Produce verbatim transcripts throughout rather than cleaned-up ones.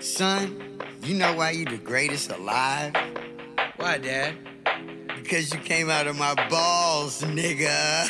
Son, you know why you the greatest alive? Why, Dad? Because you came out of my balls, nigga.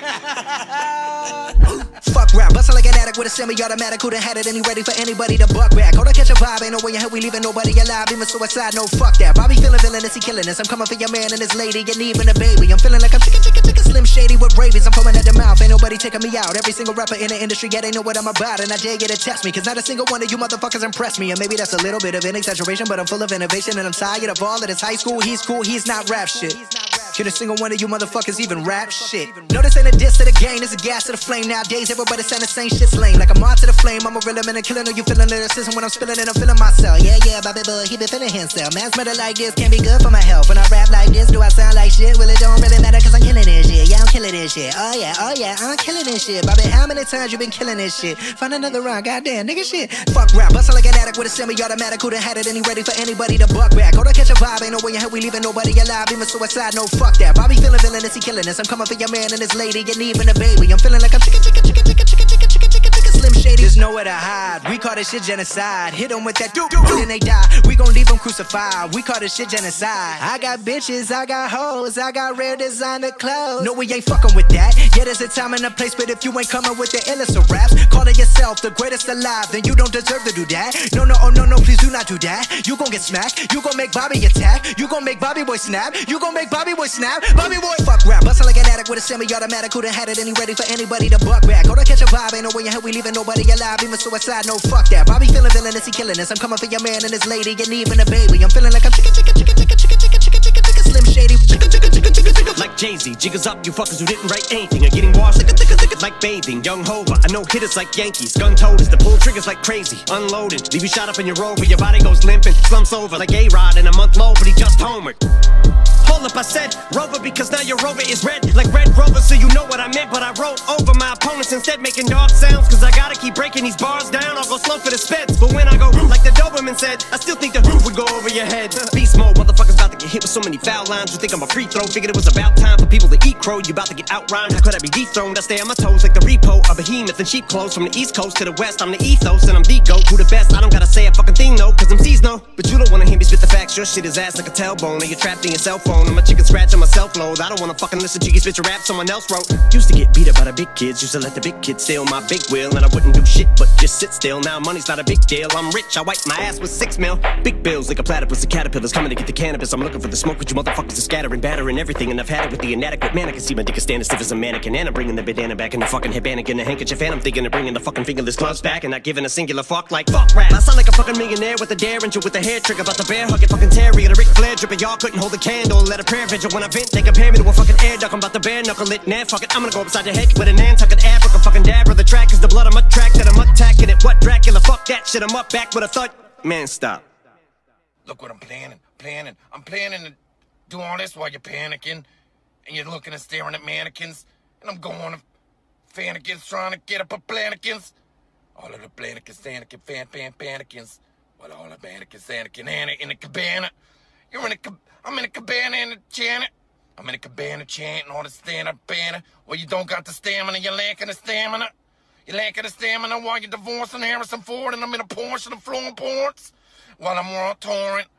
Fuck rap, bustin' like an addict with a semi-automatic. Who done had it and he ready for anybody to buck back? Hold on, catch a vibe, ain't no way in hell we leaving nobody alive. Even suicide, no fuck that. Bobby feeling villainous, he killing us. I'm coming for your man and his lady, and even a baby. I'm feeling like I'm chicken, chicken, chicken, Slim Shady with rabies. I'm foaming at the mouth, ain't nobody taking me out. Every single rapper in the industry, yeah, they know what I'm about. And I dare you to test me, cause not a single one of you motherfuckers impress me. And maybe that's a little bit of an exaggeration, but I'm full of innovation. And I'm tired of all of this high school, he's cool, he's not rap shit. Can a single one of you motherfuckers even rap shit? No, this ain't a diss to the game, this a gas to the flame. Nowadays, everybody saying the same shit's lame. Like I'm on to the flame, I'm a real man and killing. Are you feeling lyricism when I'm spilling it? I'm feeling myself. Yeah, yeah, Bobby Boy, he been feeling himself. Man's murder like this can't be good for my health. When I rap like this, do I sound like shit? Well, it don't really matter cause I'm killing this shit. Yeah, I'm killing this shit. Oh yeah, oh yeah, I'm killing this shit. Bobby, how many times you been killing this shit? Find another rhyme, goddamn, nigga shit. Fuck rap, bustin' like an addict with a semi-automatic. Who done had it and he ready for anybody to buck back? Hold on, catch a vibe, ain't no way in hell we leaving nobody alive. Even suicide, no fuck that. Bobby feeling villainous, he killing us. I'm coming for your man and his lady, and even a baby. I'm feeling like I'm chicken, chicken, chicken, chicken, chicken, chicken, chicken, chicken, chicken, Slim Shady. There's nowhere to hide. We call this shit genocide. Hit them with that doo doo, then they die. We gon' leave them crucified. We call this shit genocide. I got bitches, I got hoes, I got rare designer clothes. No, we ain't fucking with that. Yeah, there's a time and a place, but if you ain't coming with the illest of raps, calling yourself the greatest alive, then you don't deserve to do that. No, no, oh no, no, please do not do that. You gon' get smacked. You gon' make Bobby attack. You gon' make Bobby Boy snap. You gon' make Bobby Boy snap. Bobby Boy fuck rap, bustin' like an addict with a semi-automatic. Who done had it and he ready for anybody to buck back? Hold on, catch a vibe, ain't no way in hell we leaving nobody alive. Even suicide, no fuck that. Bobby feeling villainous, he killing us. I'm coming for your man and his lady, and even a baby. I'm feeling like I'm chicken, chicken, chicken, chicken, chicken, chicken, chicken, chicken, chicken, Slim Shady. Chicken, chicken, chicken, chicken, chicken. Like Jay-Z, jiggers up, you fuckers who didn't write anything are getting washed like bathing. Young Hova, I know hitters like Yankees. Gun-toters, the pull triggers like crazy. Unloading, leave you shot up in your rover. Your body goes limping, slumps over like A-Rod in a month low, but he just homered. Hold up, I said Rover because now your Rover is red like Red Rover, so you know what I meant. But I wrote over my opponents instead, making dog sounds, cause I gotta keep breaking these bars down. I'll go slow for the speds, but when I go like the Doberman said, I still think the roof would go over your head. Beast mode, motherfuckers about to get hit with so many foul lines. You think I'm a free throw, figured it was about time for people to eat crow. You about to get outrhymed, how could I be dethroned? I stay on my toes like the repo, a behemoth in sheep clothes. From the east coast to the west, I'm the ethos and I'm the GOAT. Who the best? I don't gotta say a fucking thing though, cause them C's know. But you don't wanna hear me spit the facts, your shit is ass like a tailbone, or you're trapped in your cell phone. I'm a chicken scratch on my self-load. I don't wanna fucking listen to you spit your rap someone else wrote. Used to get beat up by the big kids, used to let the big kids steal my big wheel, and I wouldn't do shit but just sit still. Now money's not a big deal, I'm rich, I wipe my ass with six mil. Big bills like a platypus, the caterpillars coming to get the cannabis. I'm looking for the smoke, but you motherfuckers are scattering, battering everything, and I've had it with the inadequate man. I can see my dick is standing stiff as a mannequin, and I'm bringing the bandana back in the fucking headband and the handkerchief, and I'm thinking of bringing the fucking fingerless gloves back, and not giving a singular fuck like fuck rap. I sound like a fucking millionaire with a derringer with a hair trigger, about the bear hugging fucking terrier, the Ric Flair dripper. Y'all couldn't hold a candle, let a prayer vigil when I vent. They compare me to a fucking air duck. I'm about to bare knuckle it, nah, fuck it. I'm gonna go upside your head with a Nantucket Africa fucking dabber. The track is the blood of my track that I'm attacking it. What Dracula? Fuck that shit. I'm up back with a thud. Man, stop. Look what I'm planning, planning. I'm planning to do all this while you're panicking, and you're looking and staring at mannequins, and I'm going to fanikins trying to get up a planikins. All of the planikins, fanikin, fan, fan, panikins. Well, all the mannequins, Anakin, Anna in a cabana. You're in a cab I'm in a cabana in a Janet. I'm in a cabana chanting all the stand-up banner. Well, you don't got the stamina, you're lacking the stamina. You're lacking the stamina while you're divorcing Harrison Ford, and I'm in a Porsche and flowing ports while I'm on torrent.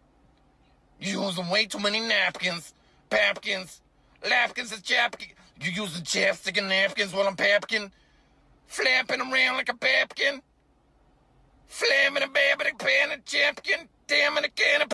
You're using way too many napkins, papkins, lapkins and chapkins. You're using chapstick and napkins while I'm papkin, flapping around like a papkin, flamming a babbing pan and chapkin, damn it, a can of